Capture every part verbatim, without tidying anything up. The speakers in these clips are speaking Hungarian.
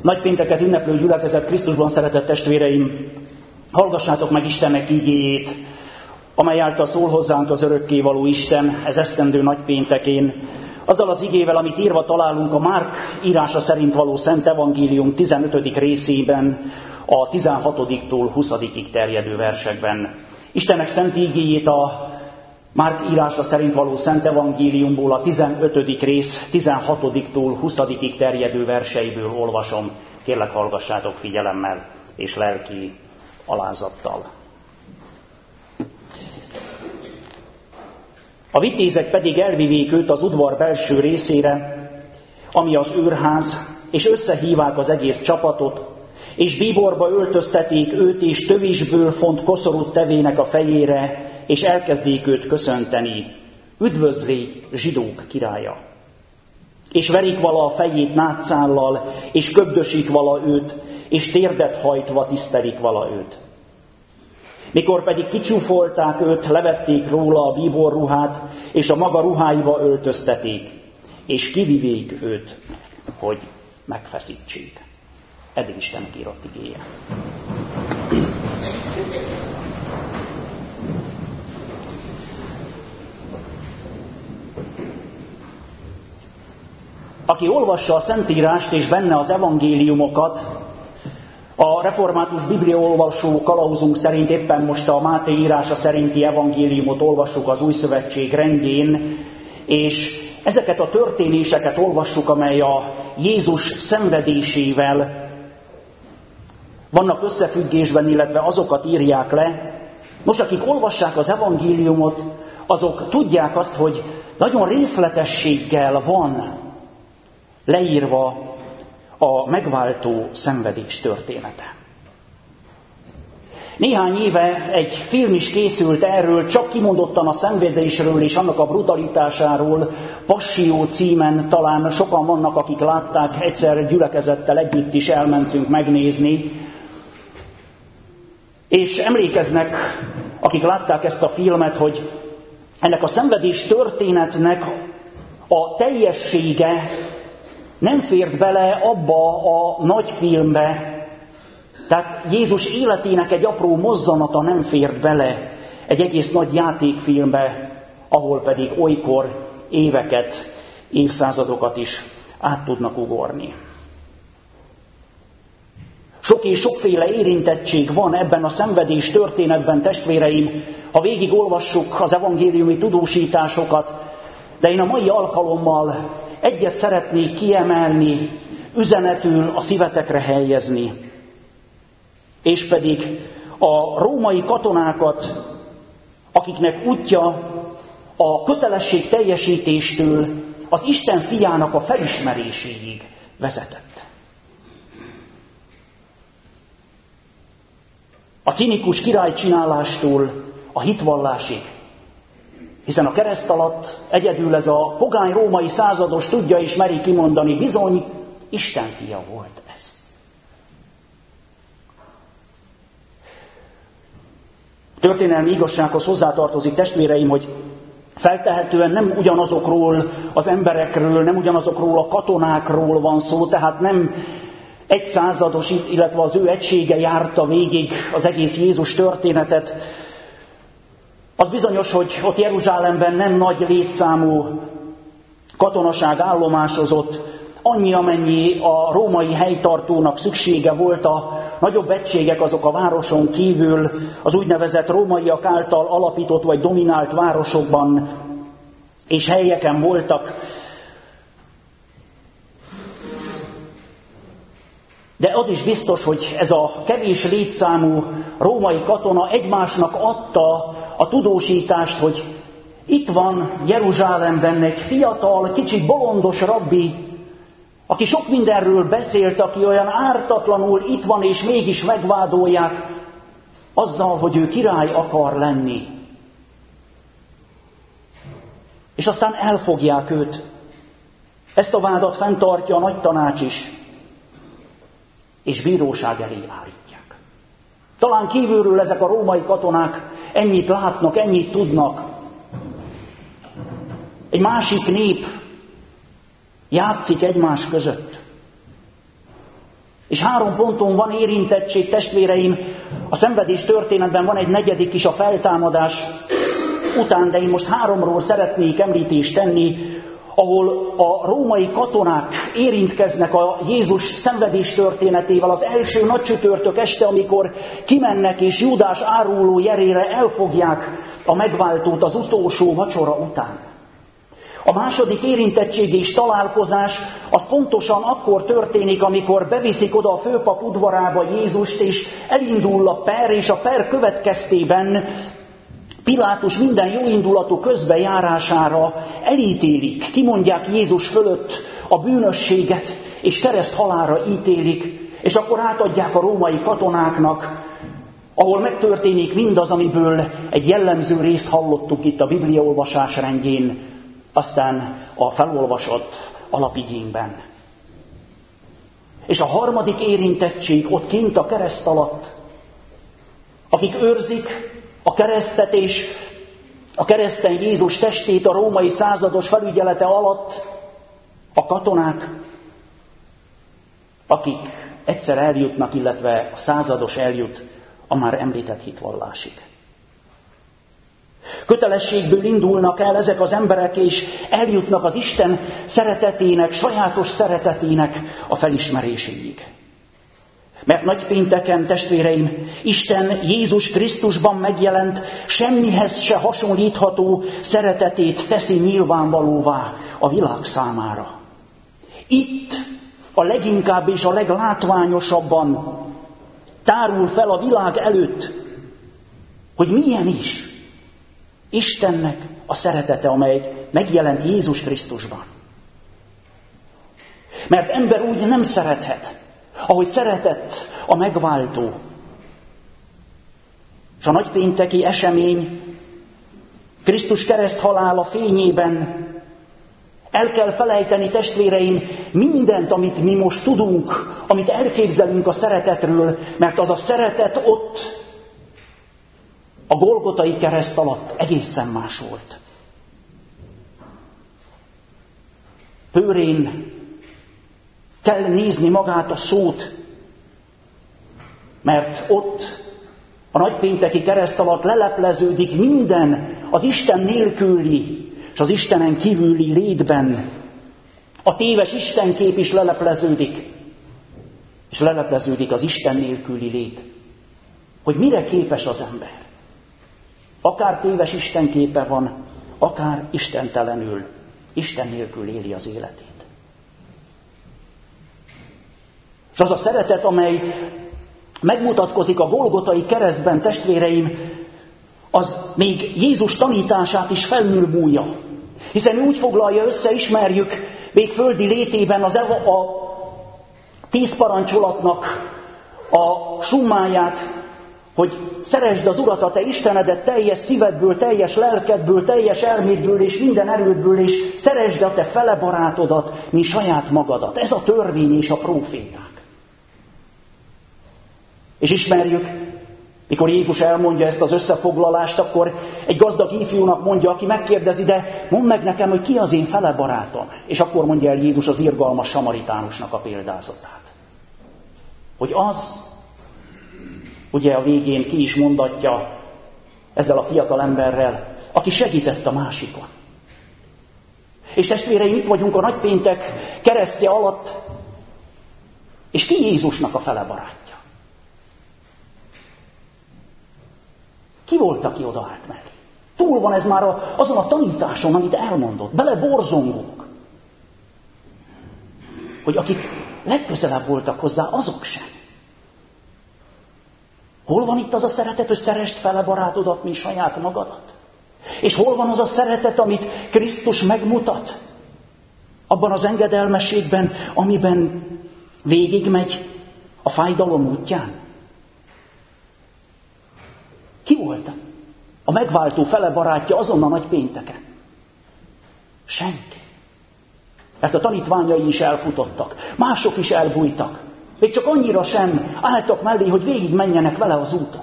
Nagypénteket ünneplő gyülekezet Krisztusban, szeretett testvéreim, hallgassátok meg Istennek igéjét, amely által szól hozzánk az örökkévaló Isten ez esztendő nagypéntekén, azzal az igével, amit írva találunk a Márk írása szerint való Szent Evangélium tizenötödik részében, a tizenhatodiktól huszadikig terjedő versekben. Istennek szent igéjét a Márk írása szerint való Szent Evangéliumból a tizenötödik rész tizenhatodiktól huszadikig terjedő verseiből olvasom. Kérlek, hallgassátok figyelemmel és lelki alázattal. A vitézek pedig elvivék őt az udvar belső részére, ami az őrház, és összehívák az egész csapatot, és bíborba öltözteték őt, és tövisből font koszorút tevének a fejére, és elkezdék őt köszönteni. Üdvözlégy, zsidók királya! És verik vala a fejét nátszállal, és köbdösik vala őt, és térdet hajtva tisztelik vala őt. Mikor pedig kicsúfolták őt, levették róla a bíborruhát, és a maga ruháiba öltözteték, és kivivék őt, hogy megfeszítsék. Eddig Isten írott igéje. Aki olvassa a Szentírást és benne az evangéliumokat, a református bibliaolvasó kalauzunk szerint éppen most a Máté írása szerinti evangéliumot olvassuk az Új Szövetség rendjén, és ezeket a történéseket olvassuk, amely a Jézus szenvedésével vannak összefüggésben, illetve azokat írják le. Nos, akik olvassák az evangéliumot, azok tudják azt, hogy nagyon részletességgel van leírva a megváltó szenvedés története. Néhány éve egy film is készült erről, csak kimondottan a szenvedésről és annak a brutalitásáról, Passió címen, talán sokan vannak, akik látták, egyszer gyülekezettel együtt is elmentünk megnézni. És emlékeznek, akik látták ezt a filmet, hogy ennek a szenvedés történetnek a teljessége nem fért bele abba a nagy filmbe, tehát Jézus életének egy apró mozzanata nem fért bele egy egész nagy játékfilmbe, ahol pedig olykor éveket, évszázadokat is át tudnak ugorni. Sok és sokféle érintettség van ebben a szenvedés történetben, testvéreim, ha végig olvassuk az evangéliumi tudósításokat, de én a mai alkalommal egyet szeretnék kiemelni, üzenetül a szívetekre helyezni, és pedig a római katonákat, akiknek útja a kötelesség teljesítéstől az Isten fiának a felismeréséig vezetett. A cinikus királycsinálástól a hitvallásig, hiszen a kereszt alatt egyedül ez a pogány római százados tudja és meri kimondani, bizony, Isten fia volt ez. A történelmi igazsághoz hozzátartozik, testvéreim, hogy feltehetően nem ugyanazokról az emberekről, nem ugyanazokról a katonákról van szó, tehát nem egy százados, illetve az ő egysége járta végig az egész Jézus történetet. Az bizonyos, hogy ott Jeruzsálemben nem nagy létszámú katonaság állomásozott, annyi, amennyi a római helytartónak szüksége volt. A nagyobb egységek azok a városon kívül az úgynevezett rómaiak által alapított vagy dominált városokban és helyeken voltak. De az is biztos, hogy ez a kevés létszámú római katona egymásnak adta a tudósítást, hogy itt van Jeruzsálemben egy fiatal, kicsit bolondos rabbi, aki sok mindenről beszélt, aki olyan ártatlanul itt van, és mégis megvádolják azzal, hogy ő király akar lenni. És aztán elfogják őt. Ezt a vádat fenntartja a nagy tanács is, és bíróság elé állítják. Talán kívülről ezek a római katonák ennyit látnak, ennyit tudnak. Egy másik nép játszik egymás között. És három ponton van érintettség, testvéreim. A szenvedés történetben van egy negyedik is, a feltámadás után, de én most háromról szeretnék említést tenni, ahol a római katonák érintkeznek a Jézus szenvedés történetével az első nagycsütörtök este, amikor kimennek és Júdás áruló jerére elfogják a megváltót az utolsó vacsora után. A második érintettség és találkozás az pontosan akkor történik, amikor beviszik oda a főpap udvarába Jézust, és elindul a per, és a per következtében Pilátus minden jóindulatú közbejárására elítélik, kimondják Jézus fölött a bűnösséget, és kereszthalálra ítélik, és akkor átadják a római katonáknak, ahol megtörténik mindaz, amiből egy jellemző részt hallottuk itt a bibliaolvasás rendjén, aztán a felolvasott alapigényben. És a harmadik érintettség ott kint a kereszt alatt, akik őrzik a keresztet és a kereszten Jézus testét a római százados felügyelete alatt, a katonák, akik egyszer eljutnak, illetve a százados eljut a már említett hitvallásig. Kötelességből indulnak el ezek az emberek, és eljutnak az Isten szeretetének, sajátos szeretetének a felismeréséig. Mert nagypénteken, testvéreim, Isten Jézus Krisztusban megjelent, semmihez se hasonlítható szeretetét teszi nyilvánvalóvá a világ számára. Itt a leginkább és a leglátványosabban tárul fel a világ előtt, hogy milyen is Istennek a szeretete, amely megjelent Jézus Krisztusban. Mert ember úgy nem szerethet, ahogy szeretett a megváltó. És a nagypénteki esemény Krisztus kereszthalála fényében el kell felejteni, testvéreim, mindent, amit mi most tudunk, amit elképzelünk a szeretetről, mert az a szeretet ott a Golgotai kereszt alatt egészen más volt. Pőrén kell nézni magát a szót, mert ott a nagypénteki kereszt alatt lelepleződik minden az Isten nélküli és az Istenen kívüli létben. A téves istenkép is lelepleződik, és lelepleződik az Isten nélküli lét. Hogy mire képes az ember? Akár téves istenképe van, akár istentelenül, Isten nélkül éli az életét. És az a szeretet, amely megmutatkozik a Golgotai keresztben, testvéreim, az még Jézus tanítását is felülmúlja. Hiszen úgy foglalja össze, ismerjük még földi létében az Eva, a tíz parancsolatnak a summáját, hogy szeresd az Urat, a te Istenedet teljes szívedből, teljes lelkedből, teljes elmédből és minden erődből, és szeresd a te fele barátodat, mint saját magadat. Ez a törvény és a próféták. És ismerjük, mikor Jézus elmondja ezt az összefoglalást, akkor egy gazdag ifjúnak mondja, aki megkérdezi, de mondd meg nekem, hogy ki az én fele barátom. És akkor mondja el Jézus az irgalmas samaritánusnak a példázatát. Hogy az, ugye a végén ki is mondatja ezzel a fiatal emberrel, aki segített a másikon. És testvéreim, itt vagyunk a nagypéntek keresztje alatt, és ki Jézusnak a fele barátja? Ki volt, aki odaállt mellé? Túl van ez már a, azon a tanításon, amit elmondott. Bele borzongunk. Hogy akik legközelebb voltak hozzá, azok sem. Hol van itt az a szeretet, hogy szeresd fele barátodat, mint saját magadat? És hol van az a szeretet, amit Krisztus megmutat? Abban az engedelmességben, amiben végigmegy a fájdalom útján? Ki volt a megváltó fele barátja azon a nagy pénteken? Senki. Mert a tanítványai is elfutottak, mások is elbújtak. Még csak annyira sem álltak mellé, hogy végig menjenek vele az úton.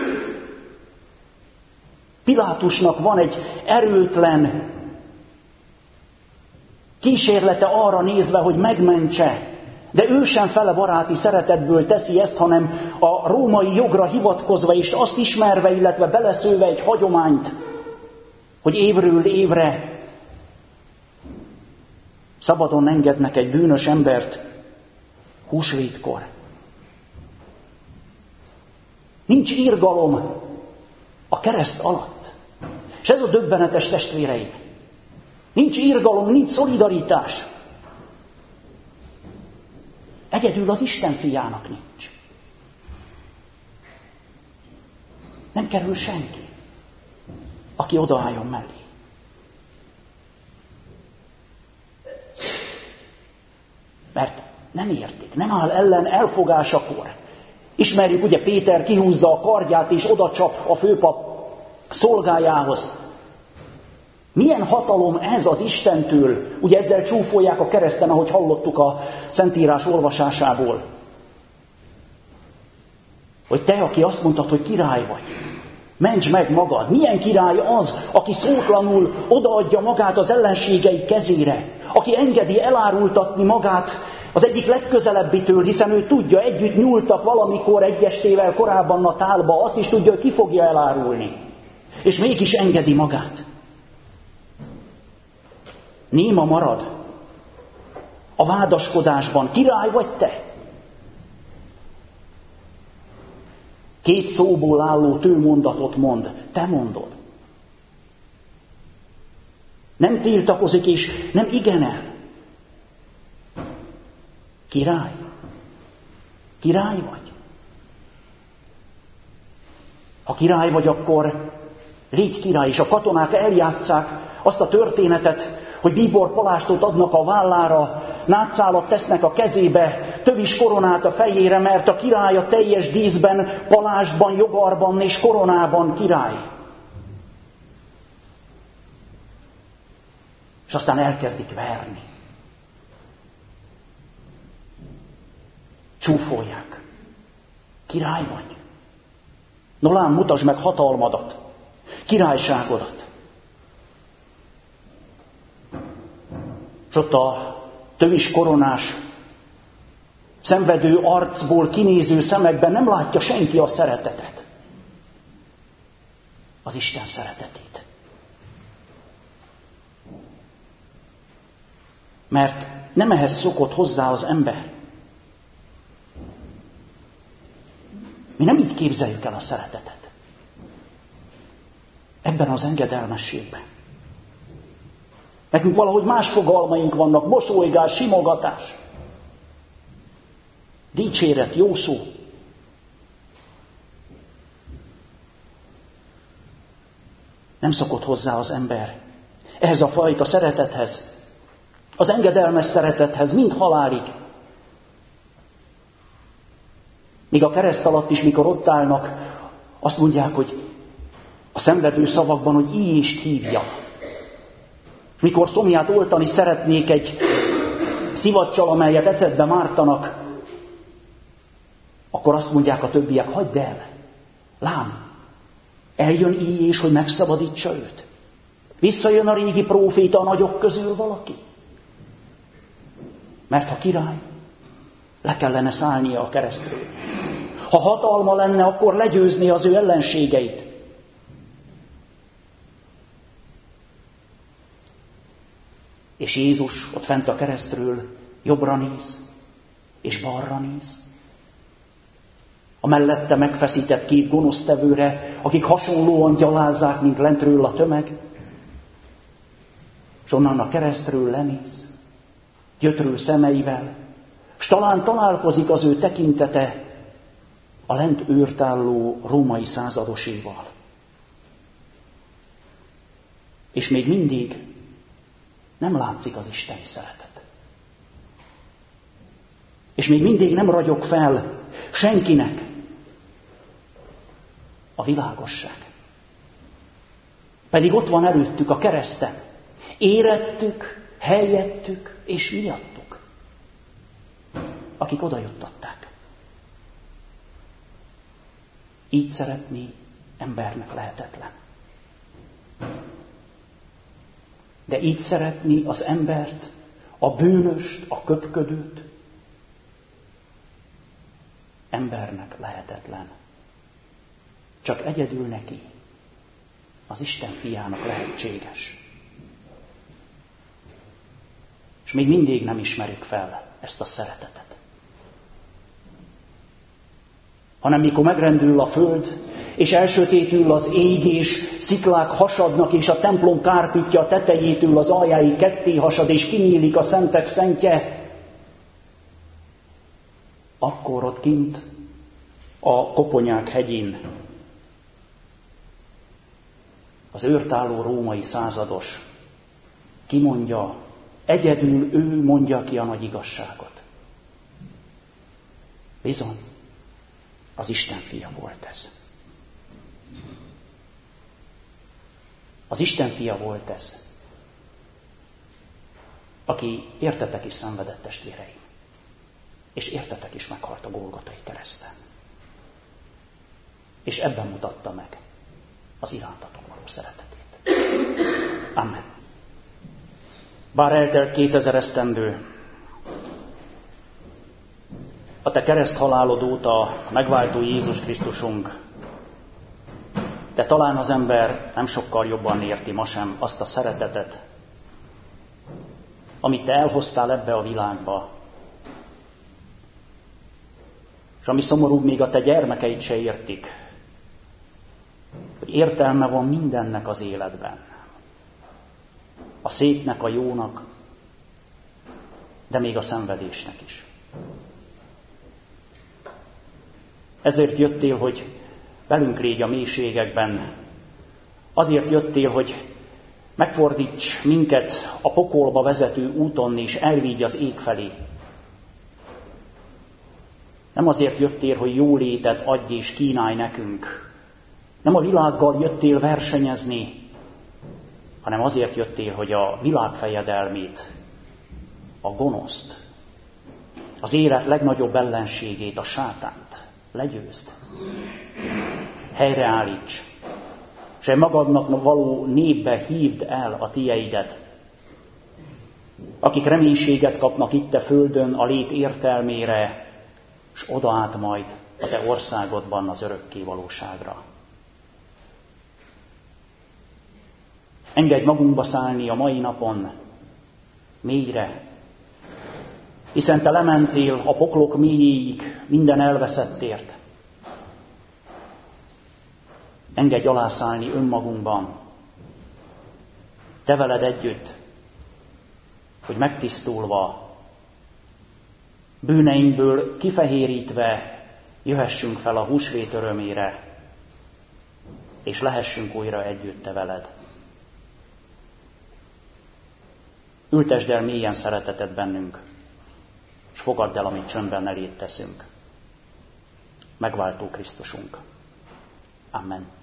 Pilátusnak van egy erőtlen kísérlete arra nézve, hogy megmentse De ő sem fele baráti szeretetből teszi ezt, hanem a római jogra hivatkozva és azt ismerve, illetve beleszőve egy hagyományt, hogy évről évre szabadon engednek egy bűnös embert húsvétkor. Nincs irgalom a kereszt alatt. És ez a döbbenetes, testvéreim. Nincs irgalom, nincs szolidaritás. Egyedül az Isten fiának nincs. Nem kerül senki, aki odaálljon mellé. Mert nem értik, nem áll ellen elfogásakor. Ismerjük, ugye Péter kihúzza a kardját és odacsap a főpap szolgájához. Milyen hatalom ez az Istentől? Ugye ezzel csúfolják a kereszten, ahogy hallottuk a Szentírás olvasásából. Hogy te, aki azt mondtad, hogy király vagy, ments meg magad. Milyen király az, aki szótlanul odaadja magát az ellenségei kezére, aki engedi elárultatni magát az egyik legközelebbitől, hiszen ő tudja, együtt nyúltak valamikor egyesével korábban a tálba, azt is tudja, hogy ki fogja elárulni. És mégis engedi magát. Néma marad a vádaskodásban. Király vagy te? Két szóból álló tőmondatot mond. Te mondod. Nem tiltakozik és nem igenel. Király? Király vagy? Ha király vagy, akkor légy király, és a katonák eljátsszák azt a történetet, hogy bíbor palástot adnak a vállára, nátszálat tesznek a kezébe, tövis koronát a fejére, mert a király a teljes díszben, palástban, jogarban és koronában király. És aztán elkezdik verni. Csúfolják. Király vagy? No lám, mutasd meg hatalmadat, királyságodat. És ott a tövis koronás, szenvedő arcból kinéző szemekben nem látja senki a szeretetet. Az Isten szeretetét. Mert nem ehhez szokott hozzá az ember. Mi nem így képzeljük el a szeretetet. Ebben az engedelmességben. Nekünk valahogy más fogalmaink vannak, mosolygás, simogatás, dicséret, jó szó. Nem szokott hozzá az ember ehhez a fajta szeretethez, az engedelmes szeretethez, mind halálig. Míg a kereszt alatt is, mikor ott állnak, azt mondják, hogy a szenvedő szavakban, hogy íjést hívja. Mikor szomját oltani szeretnék egy szivacsal, amelyet ecetbe mártanak, akkor azt mondják a többiek, hagyd el, lám, eljön Íjés, hogy megszabadítsa őt. Visszajön a régi próféta a nagyok közül valaki. Mert ha király, le kellene szállnia a keresztről. Ha hatalma lenne, akkor legyőzni az ő ellenségeit. És Jézus ott fent a keresztről jobbra néz, és balra néz. A mellette megfeszített két gonosztevőre, akik hasonlóan gyalázzák, mint lentről a tömeg. És onnan a keresztről lenéz, gyötrő szemeivel, s talán találkozik az ő tekintete a lent őrtálló római századoséval. És még mindig nem látszik az isteni szeretet. És még mindig nem ragyog fel senkinek a világosság. Pedig ott van előttük a kereszten. Érettük, helyettük és miattuk, akik odajuttatták. Így szeretni embernek lehetetlen. De így szeretni az embert, a bűnöst, a köpködőt, embernek lehetetlen. Csak egyedül neki, az Isten fiának lehetséges. És még mindig nem ismerjük fel ezt a szeretetet. Hanem mikor megrendül a föld, és elsötétül az ég, és sziklák hasadnak, és a templom kárpitja a tetejétől az aljáig ketté hasad, és kinyílik a szentek szentje, akkor ott kint a Koponyák hegyén az őrtálló római százados kimondja, egyedül ő mondja ki a nagy igazságot. Bizony, az Isten fia volt ez. Az Isten fia volt ez, aki értetek is szenvedett, testvéreim, és értetek is meghalt a Golgotai kereszten. És ebben mutatta meg az irántatok való szeretetét. Amen. Bár eltelt kétezer esztendő, a te kereszthalálod óta a megváltó Jézus Krisztusunk, de talán az ember nem sokkal jobban érti ma sem azt a szeretetet, amit te elhoztál ebbe a világba. És ami szomorúbb, még a te gyermekeid se értik, hogy értelme van mindennek az életben. A szépnek, a jónak, de még a szenvedésnek is. Ezért jöttél, hogy velünk légy a mélységekben. Azért jöttél, hogy megfordíts minket a pokolba vezető úton, és elvigy az ég felé. Nem azért jöttél, hogy jólétet adj és kínálj nekünk. Nem a világgal jöttél versenyezni, hanem azért jöttél, hogy a világ fejedelmét, a gonoszt, az élet legnagyobb ellenségét, a sátánt legyőzd. Helyreállíts, és magadnak való népbe hívd el a tieidet, akik reménységet kapnak itt a földön a lét értelmére, és oda át majd a te országodban az örökké valóságra. Engedj magunkba szállni a mai napon mélyre, hiszen te lementél a poklok mélyéig minden elveszettért. Engedj alászállni önmagunkban, te veled együtt, hogy megtisztulva, bűneinkből kifehérítve jöhessünk fel a húsvét örömére, és lehessünk újra együtt te veled. Ültesd el mélyen szereteted bennünk, és fogadd el, amit csöndben eléd teszünk. Megváltó Krisztusunk. Amen.